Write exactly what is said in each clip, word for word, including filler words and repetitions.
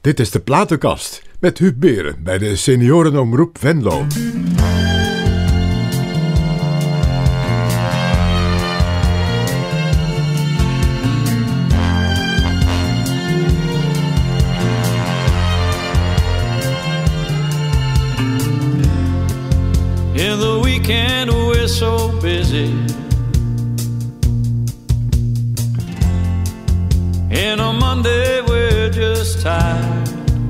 Dit is de Platenkast met Huub Beren bij de Seniorenomroep Venlo. In the weekend we're so busy. And on Monday we're just tired.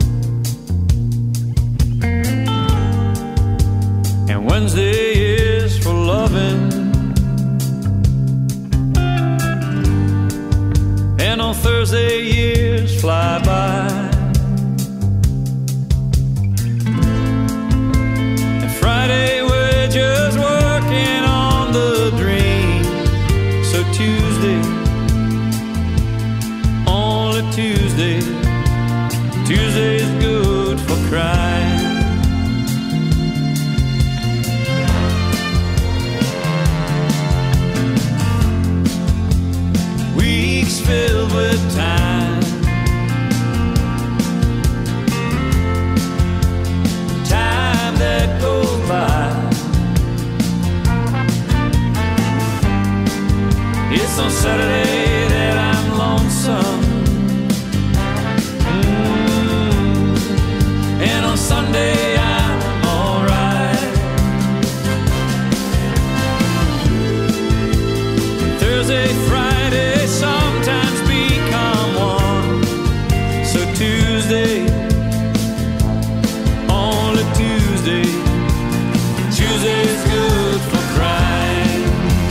And Wednesday is for loving. And on Thursday years fly by. And Friday we're just working on the dream. So Tuesday, only Tuesday, Tuesday's good for crying. Weeks filled with time, time that goes by. It's on Saturday that I'm lonesome, mm. and on Sunday I'm alright. Thursday, Friday sometimes become one. So Tuesday, only Tuesday, Tuesday's good for crying.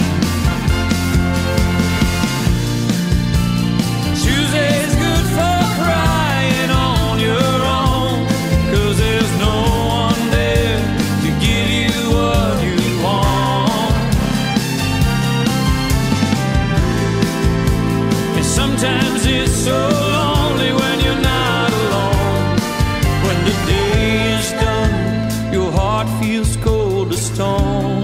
Tuesday's good for crying on your own, 'cause there's no one there to give you what you want. And sometimes it's so lonely when you're not alone. When the day is done, your heart feels cold as stone.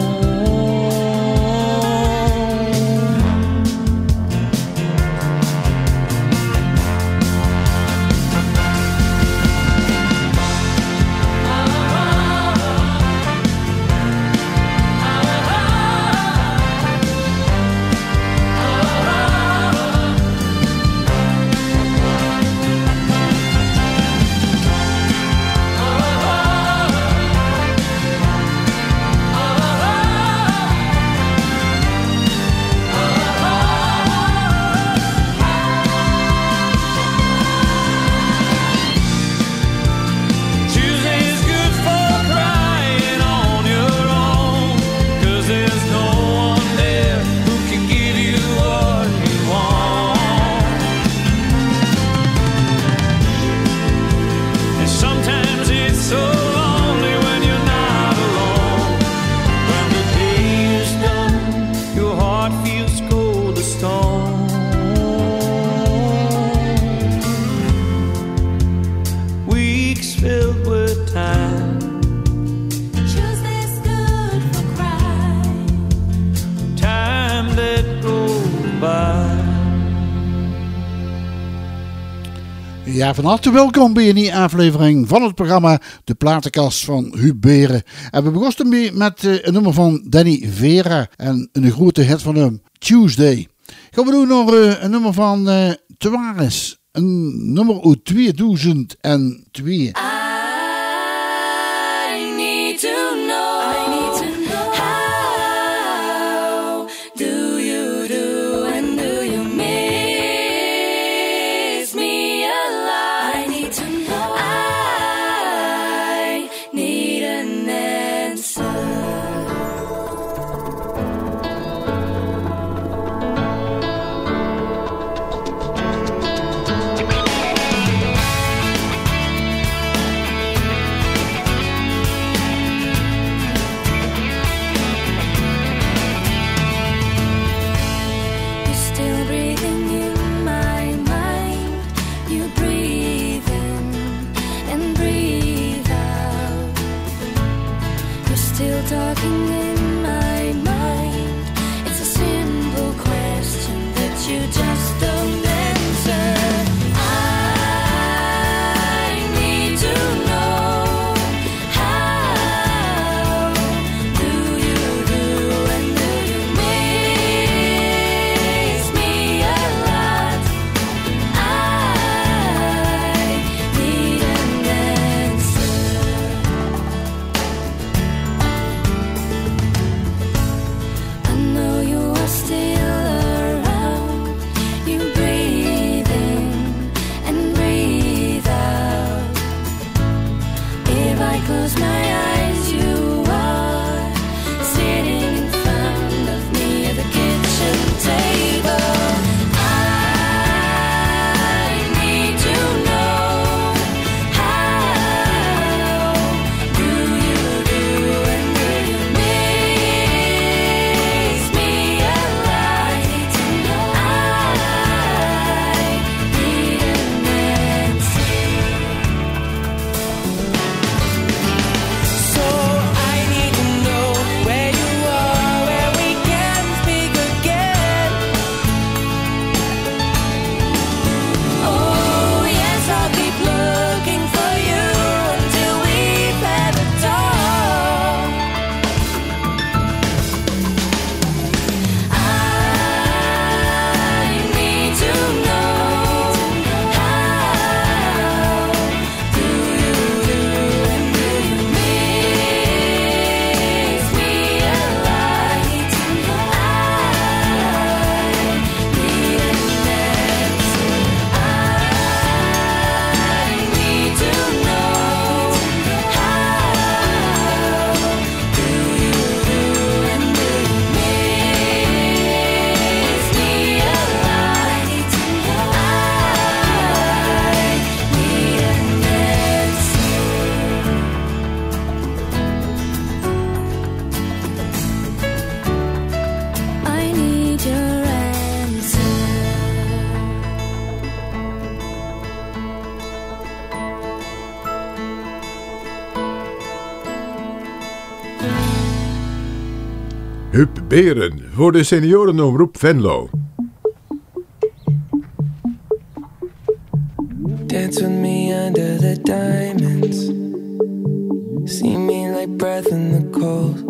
Tuesday's good for crying on your own, 'cause there's no one there who can give you what you want. And sometimes it's so lonely when you're not alone. When the day is done, your heart feels cold as stone. Weeks filled with time, Tuesday's good for crying. time that goes by. Ja, van harte welkom bij een nieuwe aflevering van het programma De Platenkast van Huub Beren. En we begonnen mee met uh, een nummer van Danny Vera en een grote hit van hem, Tuesday. Gaan we doen nog uh, een nummer van uh, Tavares, een nummer uit tweeduizend twee. I need to know, I need to know how do you do and do you miss me a lot? I need to know, I need an answer. Huub Beren voor de seniorenomroep Venlo. Dance with me under the diamonds. See me like breath in the cold.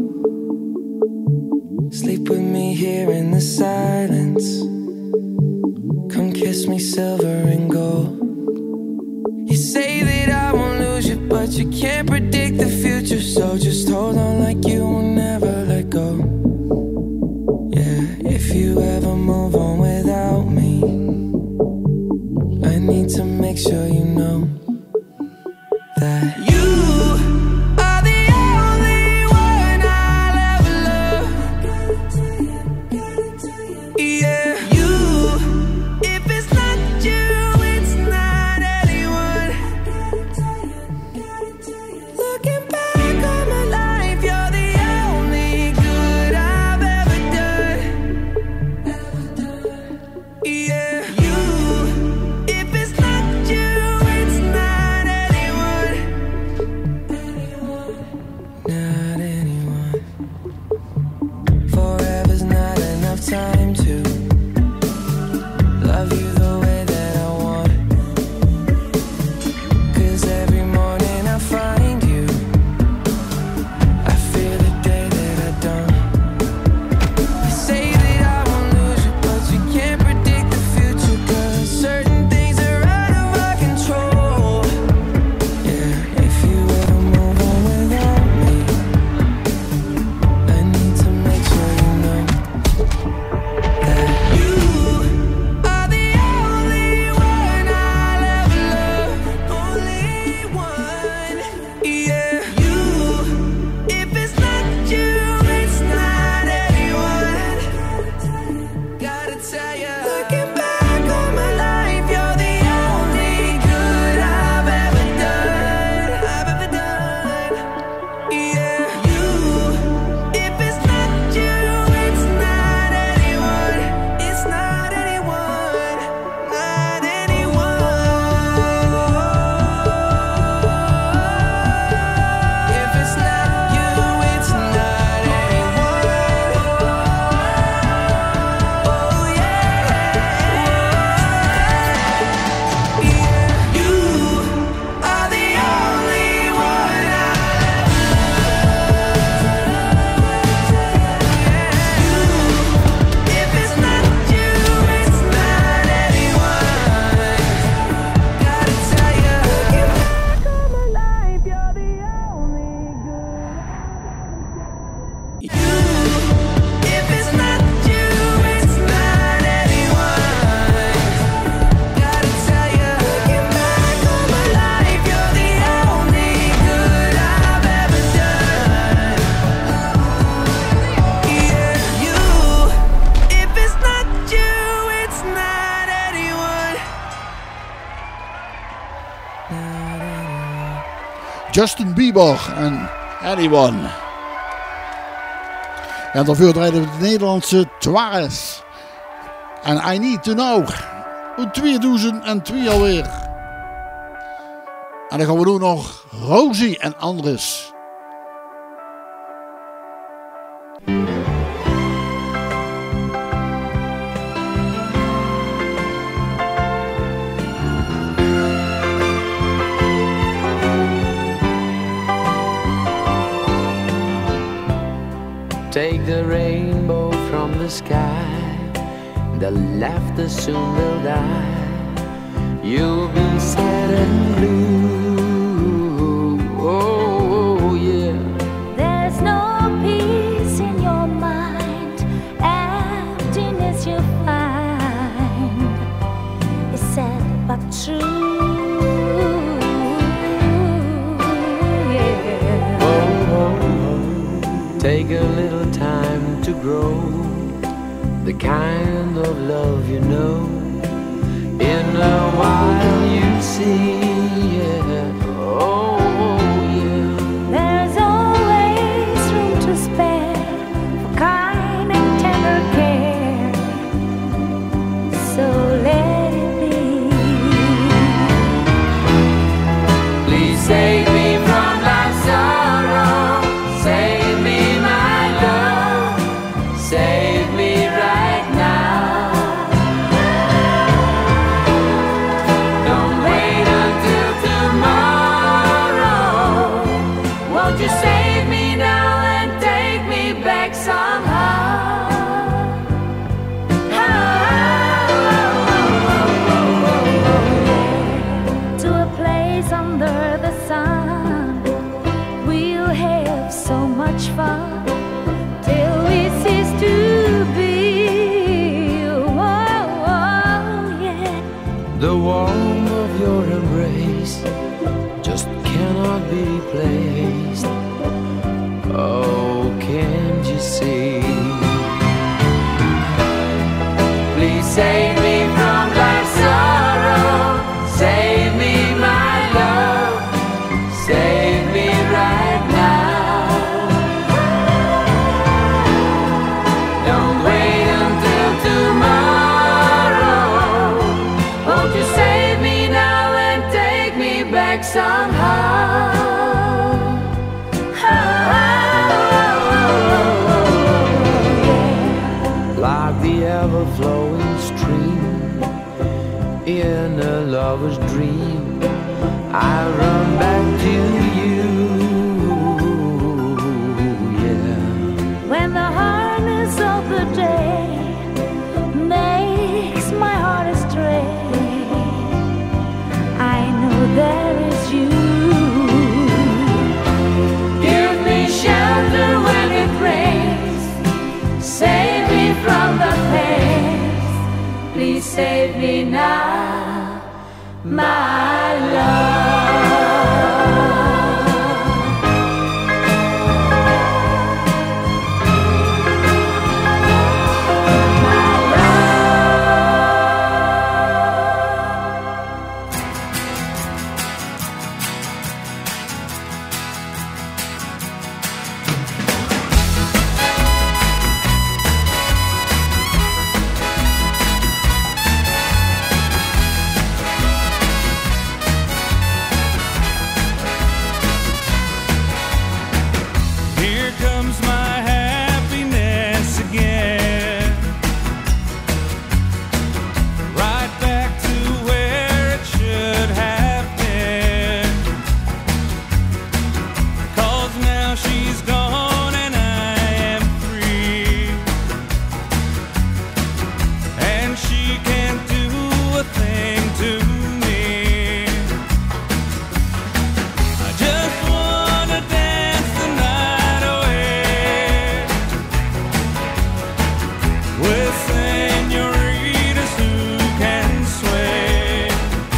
Sleep with me here in the silence. Come kiss me silver and gold. You say that I won't lose you, but you can't predict the future. So just hold on like you will never let go. Yeah, if you ever move on without me, I need to make sure you know that you are the only one I'll ever love. Yeah, you, if it's not you, it's not anyone. Looking back on my life, you're the only good I've ever done. Yeah, you, if it's not you, it's not anyone. Not anyone. Forever's not enough time to love you the way that I want. 'Cause every morning I find you, I fear the day that I don't. You say that I won't lose you, but you can't predict the future. 'Cause certain things are out of our control. Yeah, if you ever move on without me, I need to make sure you know that you are the only one I'll ever love. Only one. Yeah, you, if it's not you, it's not anyone. Gotta tell ya, looking back on my life, you're the only good I've ever done. I've ever done. Yeah, you, if it's not you, it's not anyone. It's not anyone. Not anyone. If it's not you, it's not anyone. Oh yeah. Yeah, you are the only one I'll If it's not you, it's not anyone. Gotta tell ya, looking back on my life, you're the only good. You, if it's not you, it's not anyone. Gotta tell ya, looking back on my life, you're the only good I've ever done. Yeah, you, if it's not you, it's not anyone. Not anyone. Justin Bieber en Anyone. En daarvoor draaiden we de Nederlandse Twares. En I Need To Know. Uit tweeduizend twee alweer. En dan gaan we doen nog Rosie en Andres. Take the rainbow from the sky, the laughter soon will die. You'll be sad and blue. Oh, yeah. There's no peace in your mind, emptiness you find. It's sad but true. Yeah. Take a little time to grow, the kind of love you know. In a while you see, yeah. Oh, yeah. There's always room to spare for kind and tender care. So let it be. Please save me from life's sorrow. Save me, my love. under the sun. We'll have so much fun till we cease to be. Oh, oh, yeah. The warmth of your embrace just cannot be replaced. Oh, can't you see? Please save me from life's sorrow. Save me, my love. Save me right now. Don't wait until tomorrow. Won't you save me now and take me back somehow? Like the ever-flowing stream in a lover's dream, I run back to you, yeah. When the hardness of the day makes my heart astray, I know there is you. Give me shelter when it rains, save me from the pain. Please save me now, my love. Here comes my happiness again, right back to where it should have been. 'Cause now she's gone and I am free, and she can't do a thing to me. I just wanna dance the night away with senoritas who can sway.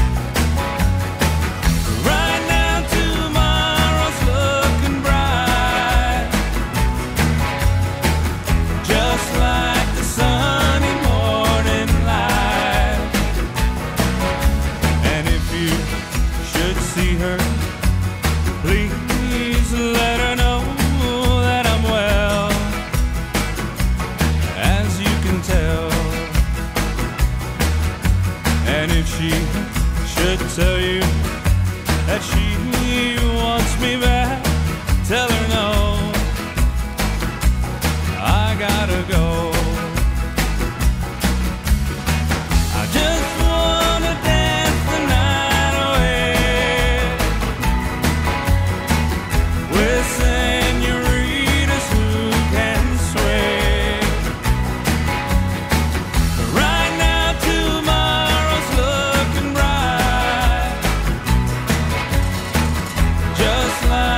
Right now tomorrow's looking bright, just like the sunny morning light. And if you should see her, please let her know that I'm well, as you can tell. And if she should tell you that she wants me back, tell her no, I gotta go. I just wanna dance the night away with senoritas who can sway. Right now tomorrow's looking bright, just like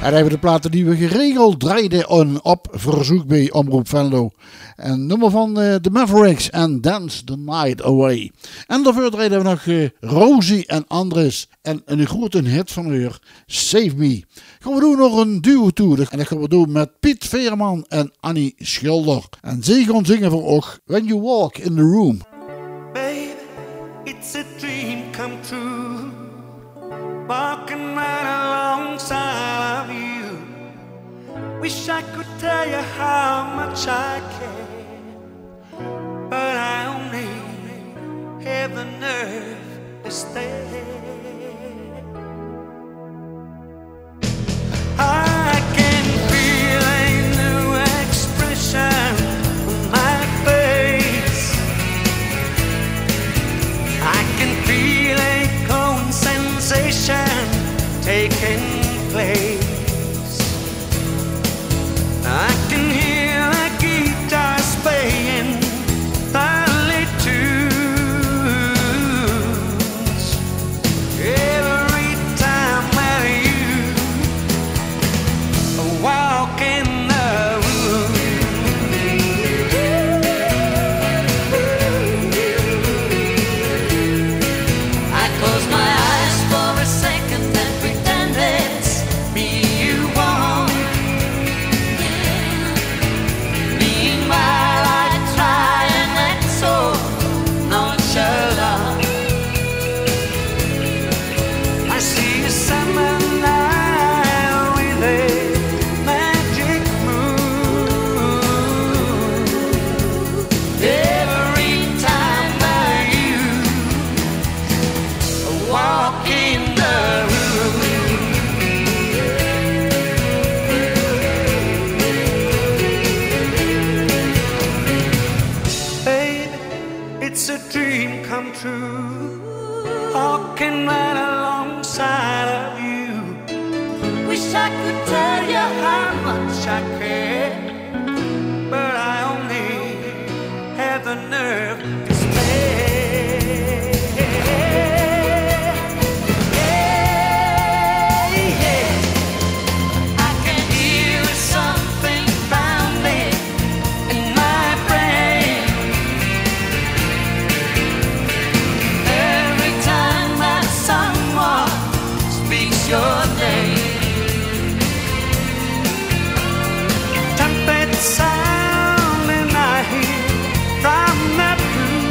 En even de platen die we geregeld draaiden on, op verzoek bij Omroep Venlo. Een nummer van uh, The Mavericks en Dance the Night Away. En daarvoor draaiden we nog uh, Rosie en Andres. En een grote hit van haar, Save Me. Gaan we doen nog een duo toe. En dat gaan we doen met Piet Veerman en Annie Schilder. En zij gaan zingen voor Och When You Walk in the Room. Baby, it's a dream come true. Walking right alongside of you. Wish I could tell you how much I care, but I only have the nerve to stay. I can feel a new expression on my face. I can feel a cold sensation taking place. I can hear the guitars playing early tunes every time that you walk in the room. I close my eyes for a second and pretend it's me you want. Meanwhile I try and act so nonchalant. I see a summer night with a magic moon. Every time that you walk in the room. Baby, it's a dream come true. Walking right alongside of you. Wish I could tell you how much I care, but I only have the nerve to stay. Yeah, yeah. I can hear something pounding in my brain every time that someone speaks your name. Trumpet sound and I hear from the blue.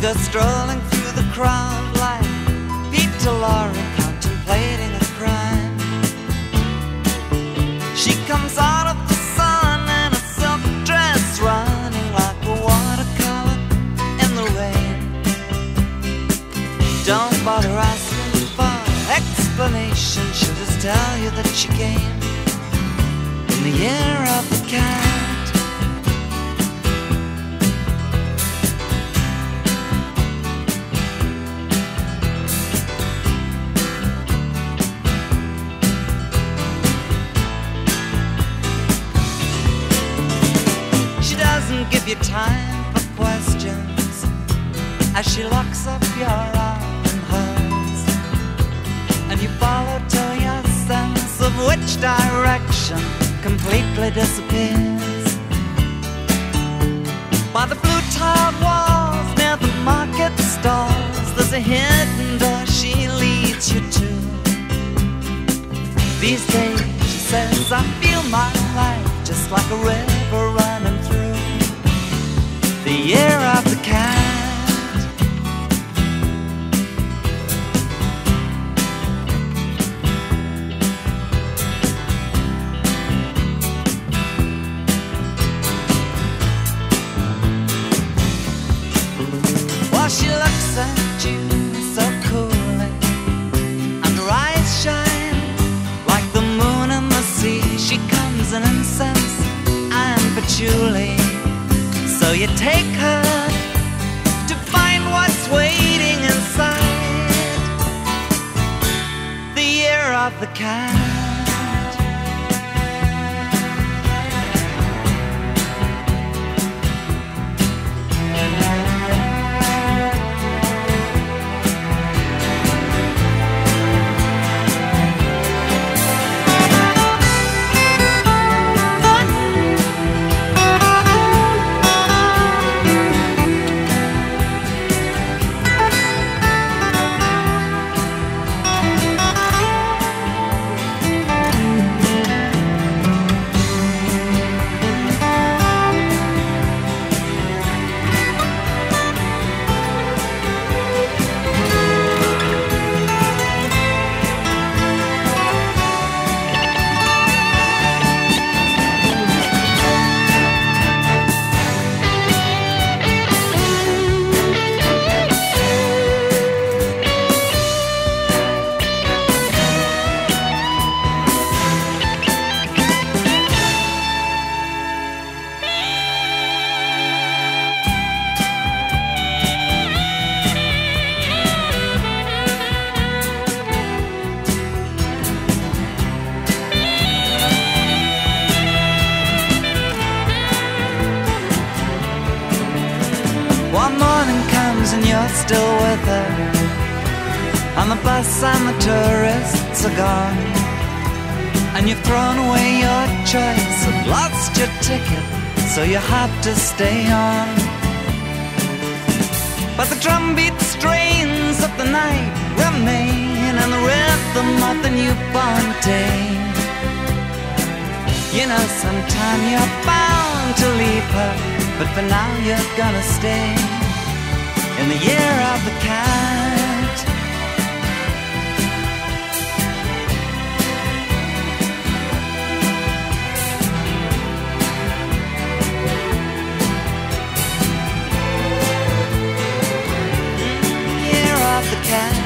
go strolling through the crowd like Peter Lorre contemplating a crime. She comes out of the sun in a silk dress, running like a watercolor in the rain. Don't bother asking for explanation, she'll just tell you that she came in the year of the cat. She doesn't give you time for questions as she locks up your arm in hers, and you follow till your sense of which direction completely disappears. By the blue tiled walls near the market stalls, there's a hidden door she leads you to. These days, she says, I feel my life just like a river running through the year of the cat. While she looks at you so coolly, and her eyes shine like the moon and the sea. She comes in incense and patchouli, so you take her to find what's waiting inside the year of the cat. One morning comes and you're still with her, and the bus and the tourists are gone, and you've thrown away your choice and lost your ticket, so you have to stay on. But the drumbeat strains of the night remain, and the rhythm of the newborn day. You know sometime you're bound to leave her, but for now you're gonna stay in the year of the cat. Year of the cat.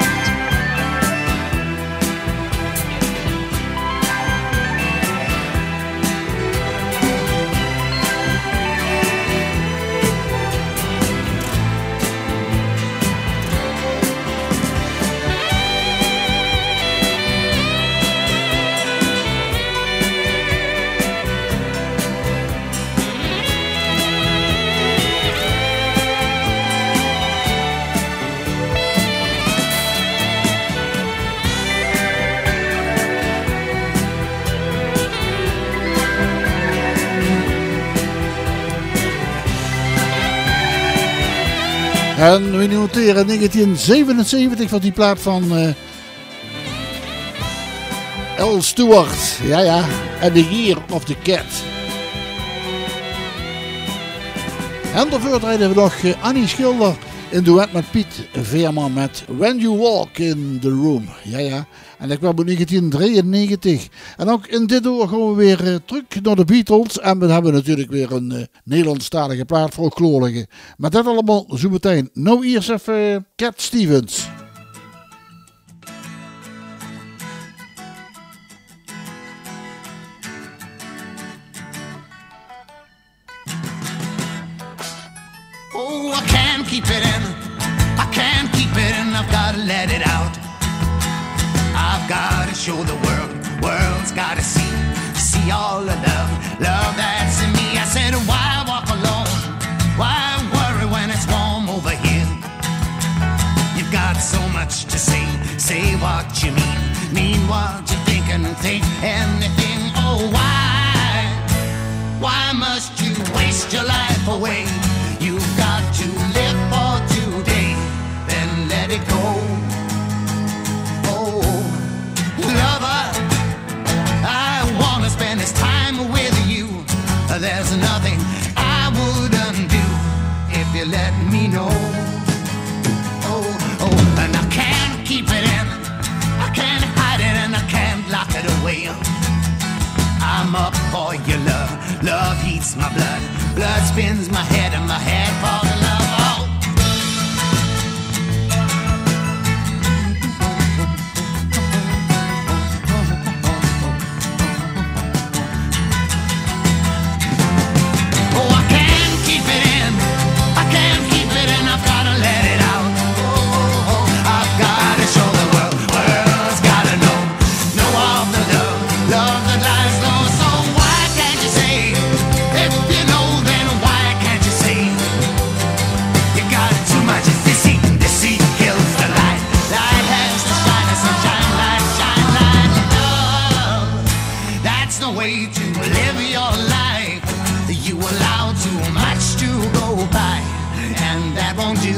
En we noteren negentien zevenenzeventig van die plaat van uh, L. Stewart. Ja, ja. En The Year of the Cat. En daarvoor draaiden we nog uh, Annie Schilder In duet met Piet Veerman met When You Walk in the Room. Ja, ja. En ik kwam in negentien drieënnegentig. En ook in dit uur gaan we weer uh, terug naar de Beatles. En we hebben natuurlijk weer een uh, Nederlandstalige plaat voor Kloorlige. Maar dat allemaal zo meteen. Nou eerst even uh, Cat Stevens. Oh, I can't keep it in. I can't keep it in. I've got to let it out. I've got to show the world. World's got to see. See all the love. Love that's in me. I said, why walk alone? Why worry when it's warm over here? You've got so much to say. Say what you mean. Mean what you think and think anything. Oh, why? Why must you waste your life away? You've got to live for today, then let it go. Oh, lover, I wanna spend this time with you. There's nothing I wouldn't do if you let me know. Oh, oh, and I can't keep it in, I can't hide it and I can't lock it away. I'm up for your love, love heats my blood. Blood spins my head and my head for the love. Oh. Oh, I can't keep it in. I can't keep it in. I've gotta let it out. Oh, oh, I've gotta show the world. World's gotta know. Know of the love. Love that lies low. So why can't you say if you know? Way to live your life, you allow too much to go by, and that won't do.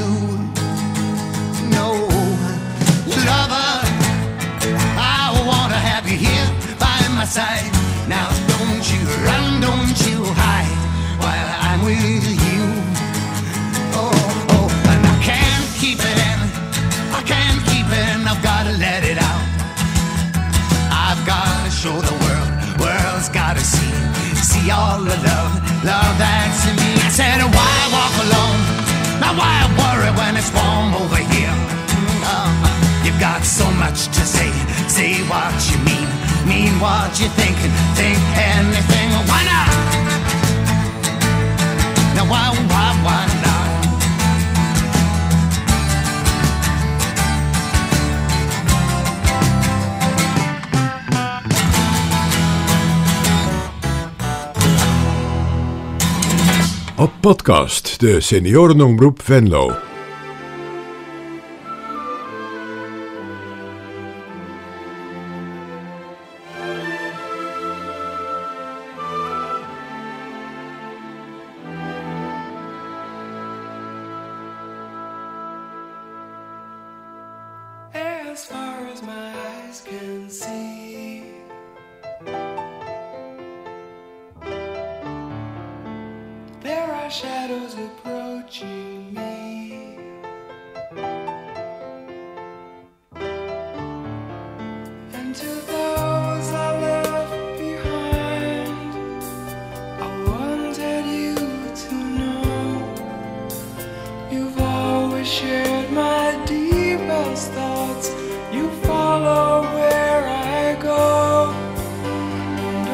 No, lover, I wanna have you here by my side. Now don't you run, don't you hide, while I'm with you. Oh, oh, and I can't keep it in, I can't keep it in, I've gotta let it out. I've gotta show the world. World's gotta see, see all the love, love that's in me. I said, why walk alone? Now why worry when it's warm over here? Uh, you've got so much to say, say what you mean, mean what you think, and think anything. Why not? Now why, why, why not? Op podcast, de seniorenomroep Venlo. As far as my eyes can see, there are shadows approaching me. And to those I left behind, I wanted you to know you've always shared my deepest thoughts. You follow where I go. And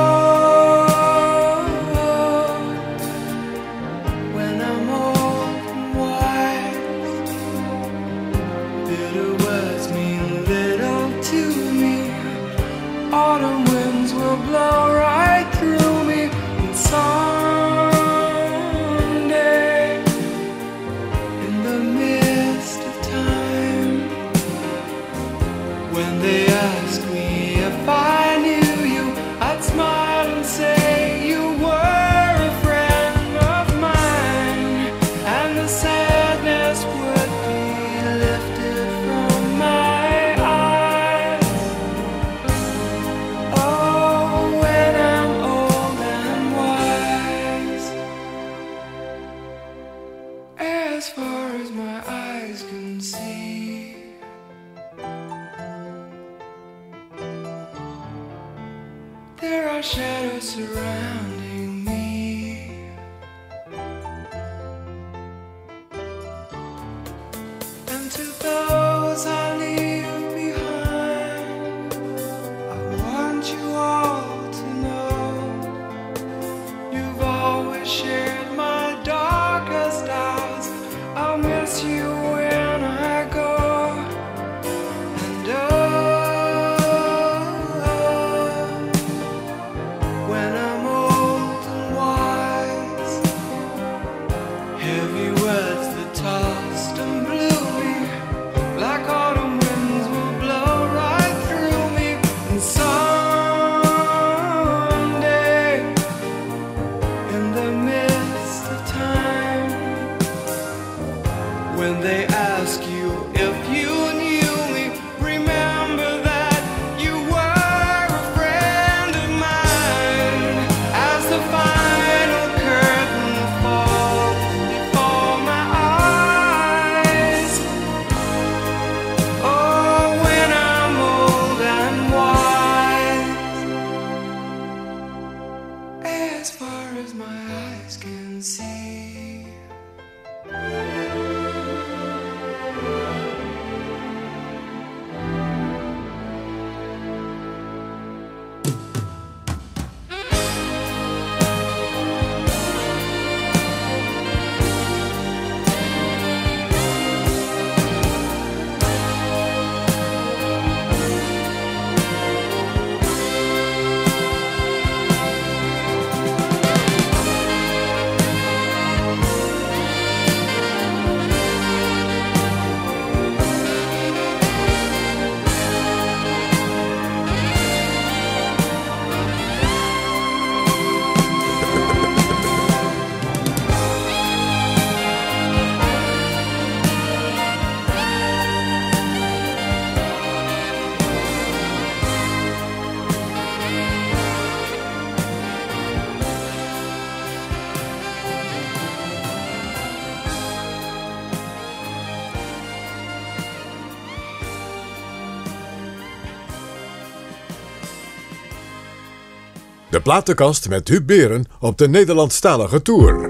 oh, when I'm old and wise, bitter words mean little to me. Autumn winds will blow right through me. And someday, in the mist of time, as far as my eyes can see. There are shadows surrounding me, and to those I leave behind, I want you all to know you've always shared my darkest hours. I'll miss you when I go, and oh, when I'm old and wise, heavy words that tossed and blew me like autumn winds will blow right through me. And someday, in the midst of time, when they ask you if you knew me, remember that you were a friend of mine. As the final curtain falls before my eyes, oh, when I'm old and wise, as far as my eyes can see. De platenkast met Huub Beren op de Nederlandstalige tour.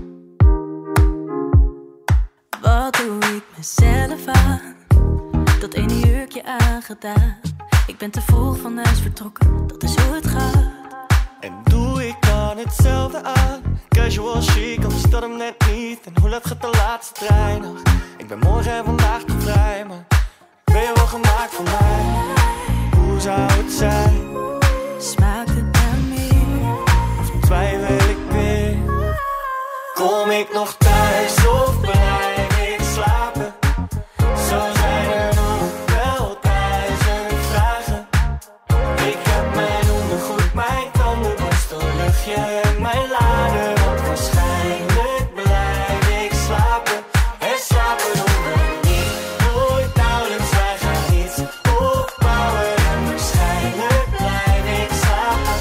Wat doe ik mezelf aan? Dat ene jurkje aangedaan. Ik ben te vroeg van huis vertrokken, dat is hoe het gaat. En doe ik dan hetzelfde aan? Casual chic, anders dat hem net niet. En hoe laat gaat de laatste trein nog? Ik ben morgen en vandaag te vrij, maar ben je wel gemaakt voor mij? Hoe zou het zijn? Smaakt het naar meer? Of twijfel ik weer? Kom ik nog thuis of blijf ik slapen? Zo zijn er nog wel duizend vragen. Ik heb mijn ondergoed, mijn tandenborstel, luchtje en mijn lader. Want waarschijnlijk blijf ik slapen. En slapen doen we niet, nooit nauwelijks, wij gaan niets opbouwen. En waarschijnlijk blijf ik slapen.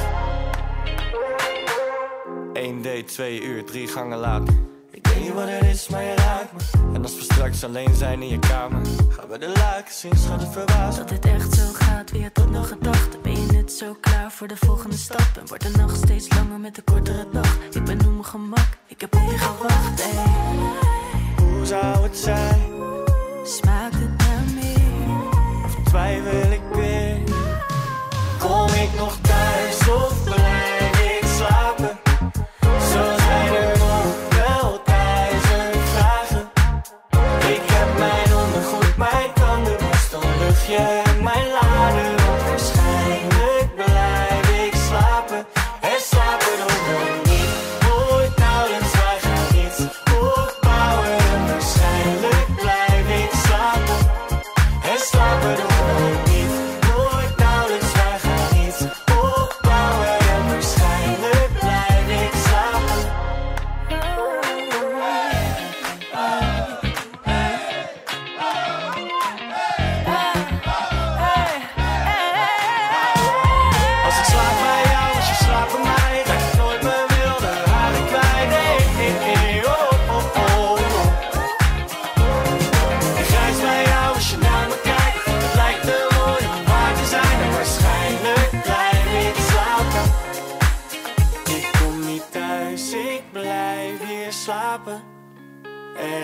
Eén date, twee uur, drie gangen later. Ik weet niet wat het is, maar je raakt me. En als we straks alleen zijn in je kamer, gaan we de luiken zien, schat het verbaasd. Dat dit echt zo gaat, wie had dat nog gedacht? Ben je net zo klaar voor de volgende stap? En wordt de nacht steeds langer met de kortere dag. Ik ben op mijn gemak, ik heb op je gewacht, ey. Hoe zou het zijn? Smaakt het naar meer? Of twijfel ik weer? Kom ik nog thuis of blijf ik slapen? Zo zijn er nog wel duizend vragen. Ik heb mijn ondergoed, mijn tandenborstel, luchtje en mijn lader. Want waarschijnlijk blijf ik slapen. En slapen doen we niet, nooit nauwelijks, wij gaan niets opbouwen. En waarschijnlijk blijf ik slapen.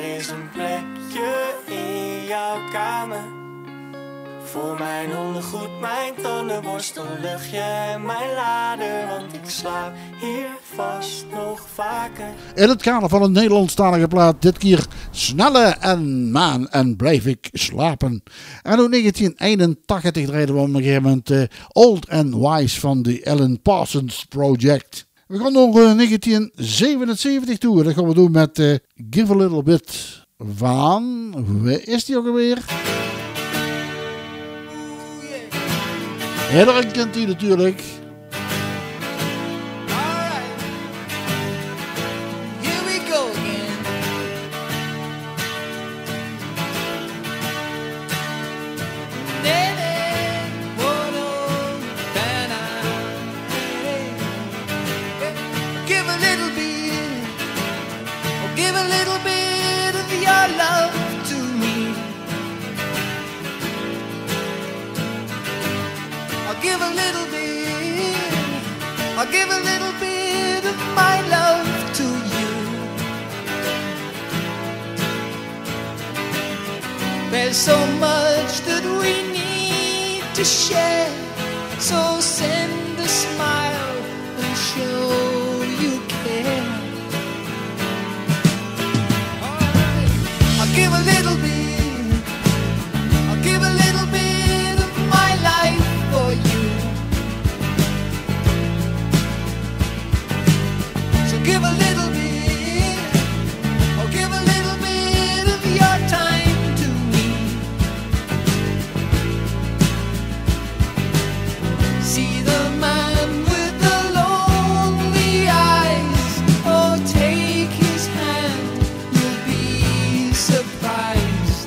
is een plekje in jouw kamer. Voor mijn ondergoed, mijn tandenborstel, luchtje en mijn lader. Want ik slaap hier vast nog vaker. In het kader van een Nederlandstalige plaat, dit keer Snelle en Maan en Blijf ik slapen. En in negentien eenentachtig draaiden we op een gegeven moment uh, Old and Wise van de Alan Parsons Project. We gaan naar uh, negentien zevenenzeventig toe. Dat gaan we doen met uh, Give a Little Bit van... Waar is die ook alweer? Iedereen kent die natuurlijk. Here we go again. Give a little bit, oh, give a little bit of your love to me. I'll give a little bit, I'll give a little bit of my love to you. There's so much that we need to share, so send a smile and show you care. I'll give a little bit, I'll give a little bit of my life for you. So give a little bit, or give a little bit of your time to me. See the man with the lonely eyes, oh take his hand, you'll be surprised.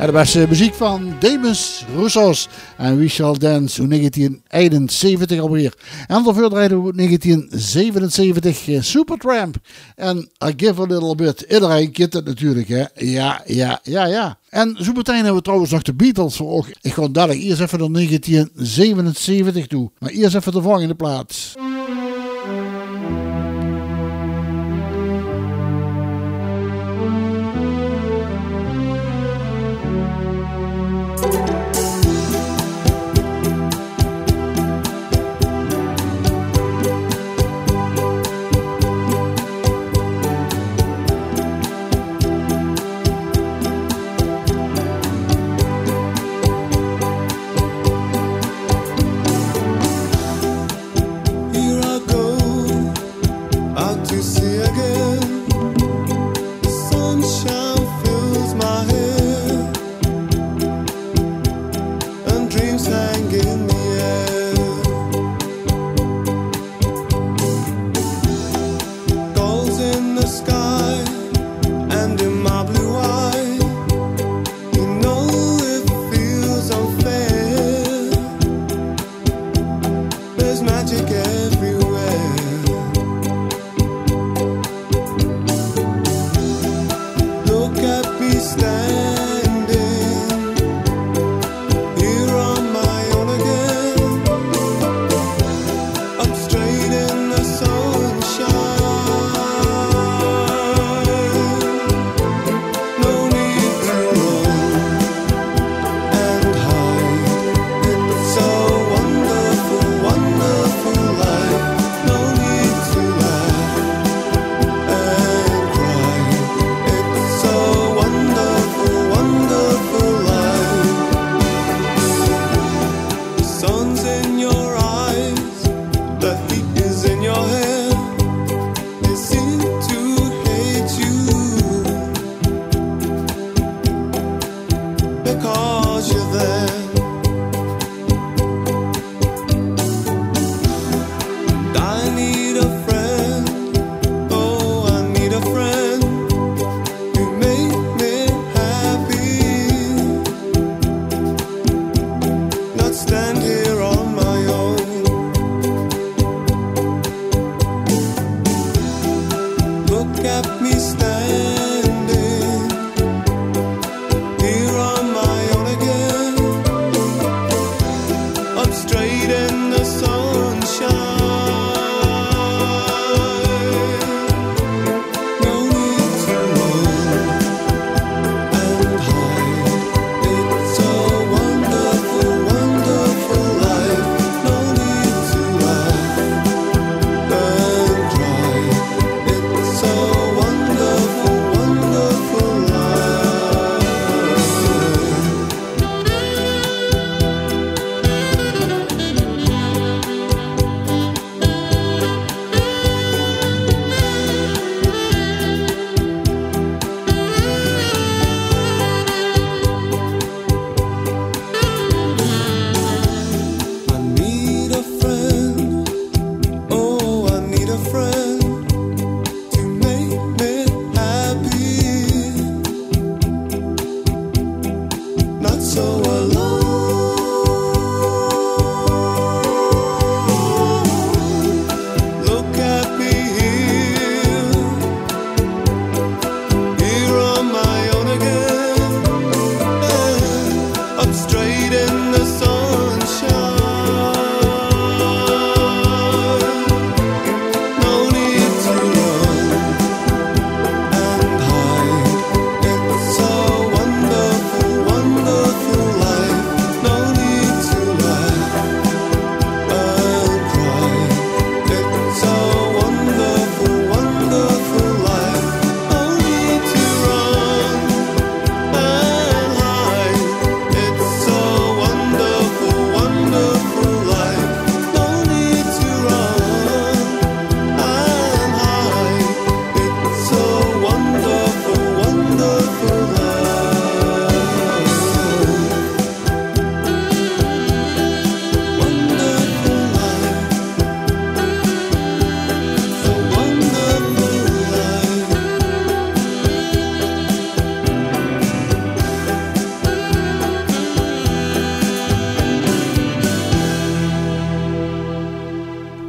de beste muziek van Demis Roussos en We Shall Dance uit negentien eenenzeventig alweer. En daarvoor draaiden we uit negentien zevenenzeventig uh, Supertramp en I Give a Little Bit. Iedereen kent het natuurlijk, hè? Ja, ja, ja, ja. En zo meteen hebben we trouwens nog de Beatles voor ogen. Ik ga dadelijk eerst even naar negentien zevenenzeventig toe. Maar eerst even de volgende plaats. You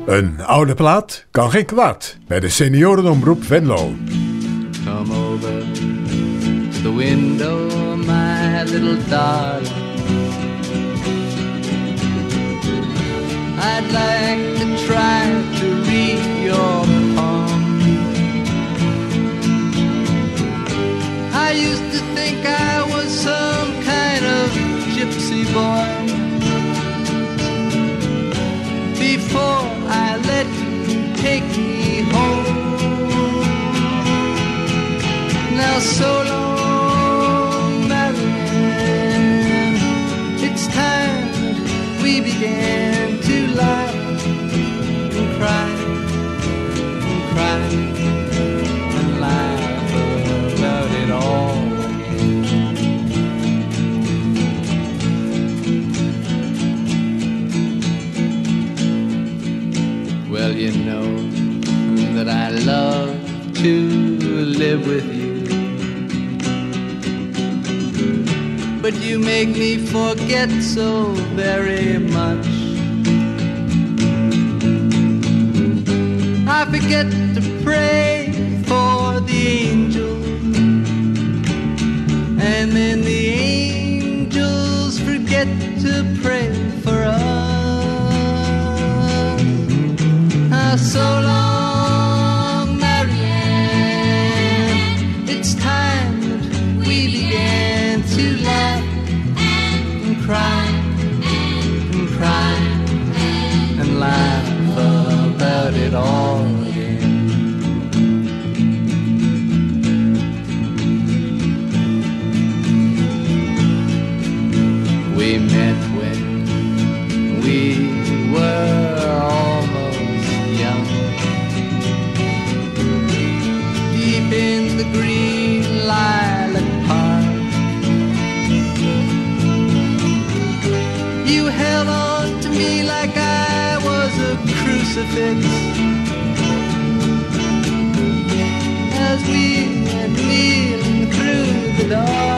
Een oude plaat kan geen kwaad bij de seniorenomroep Venlo. Come over to the window, my little darling. I'd like to try to read your palm. I used to think I was some kind of gypsy boy before I let you take me home. Now so long, Marianne, it's time that we began to laugh and cry and cry and laugh about it all again. Well, you know that I love to live with you, but you make me forget so very much. I forget to pray for the angels, and then the angels forget to pray for us. Ah, so long, Marianne, it's time that we began to laugh and cry and cry and laugh about it all again. We met when we were almost young, deep in the green lilac park. You held on to me like I was a crucifix as we went kneeling through the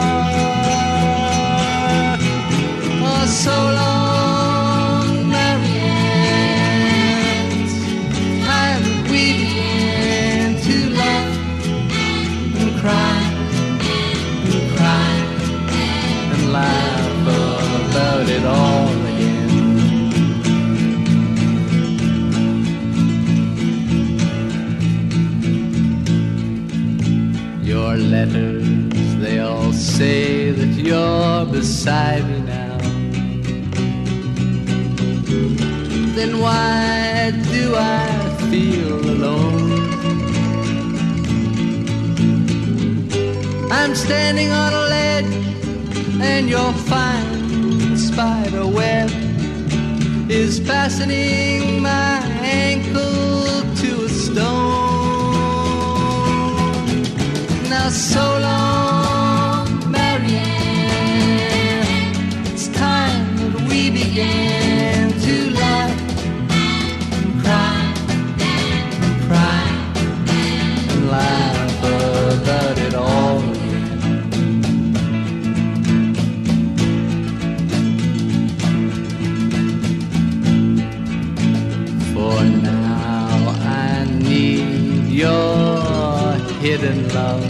dark. Oh, so long, Marianne, it's time that we began to laugh and cry and cry and laugh about it all again. Your letters, they all say that you're beside me now. Then why do I feel alone? I'm standing on a ledge and your fine spider web is fastening my ankle to a stone. Now so long, Marianne, it's time that we began to laugh and cry and cry and laugh about it all again. For now I need your hidden love.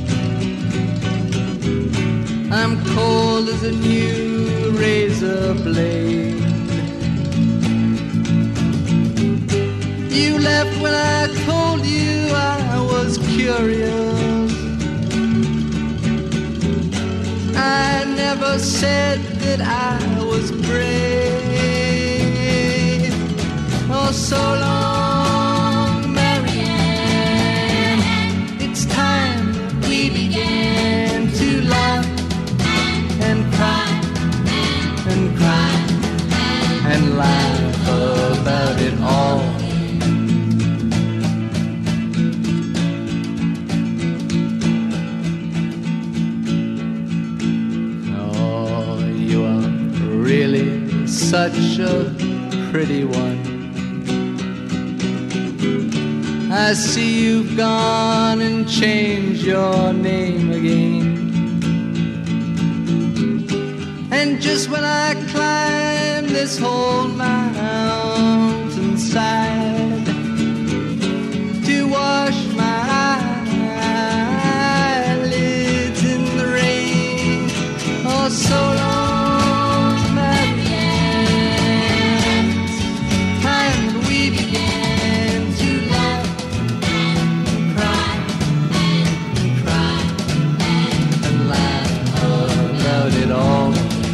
I'm cold as a new razor blade. You left when I told you I was curious. I never said that I was brave. Oh, so long, Marianne, it's time that we began to laugh and cry and cry and laugh about it all. Oh, you are really such a pretty one. I see you've gone and changed your name again. And just when I climb this whole mountain inside to wash my eyelids in the rain. Oh, so long, Marianne. And we began to laugh and cry and cry and laugh about it all.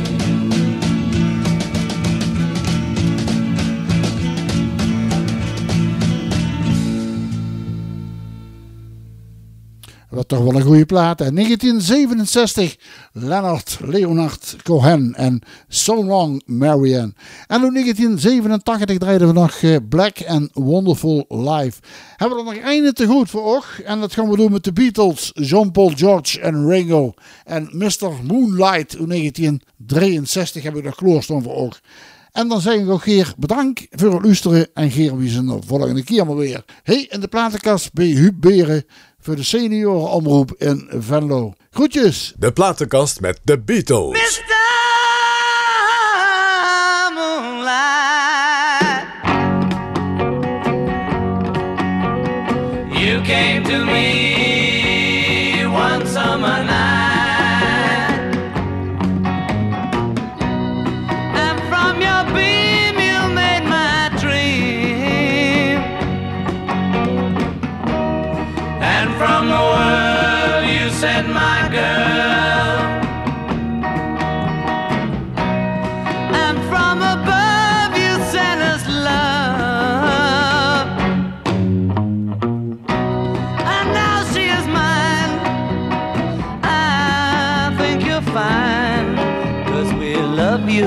Wat toch wel een goede plaat. En negentien zevenenzestig, Leonard Leonard Cohen en So Long Marianne. En in negentien zevenentachtig draaiden we nog uh, Black and Wonderful Live. Hebben we er nog einde te goed voor oog. En dat gaan we doen met de Beatles, Jean-Paul George en Ringo. En mister Moonlight in negentien drieënzestig hebben we nog kloorstaan voor oog. En dan zeg ik ook Geer bedankt voor het luisteren. En Geer, wie zijn de volgende keer maar weer. Hey, in de platenkast bij Huub Beren voor de seniorenomroep in Venlo. Groetjes. De platenkast met de Beatles. mister Moonlight, You came to me one summer night, and from your beam you made my dream. and from the world you sent my girl, And from above you sent us love. And now she is mine. I think you're fine, 'cause we love you,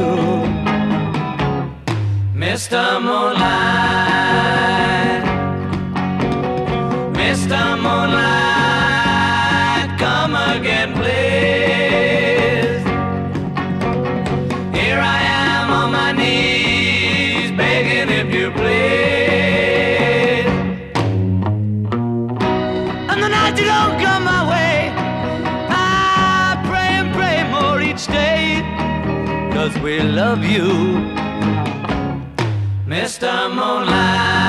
Mister Moonlight, Mister Moonlight, come again, please. Here I am on my knees, begging if you please. and the night you don't come my way, I pray and pray more each day, 'cause we love you, Mister Moonlight.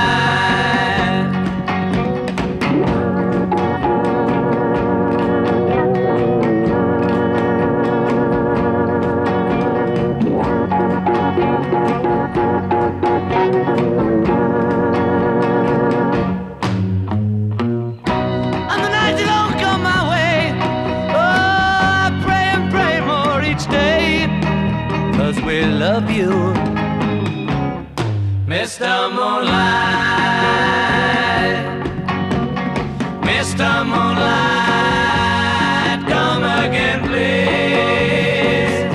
and the night you don't come my way. Oh, I pray and pray more each day, 'cause we love you, Mister Moonlight, Mister Moonlight, come again, please.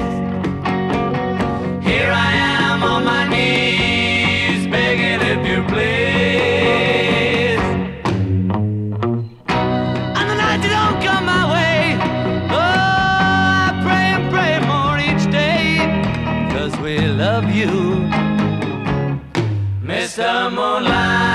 Here I am on my knees, begging if you please. and the night you don't come my way. Oh, I pray and pray more each day, 'cause we love you, Mister Moonlight.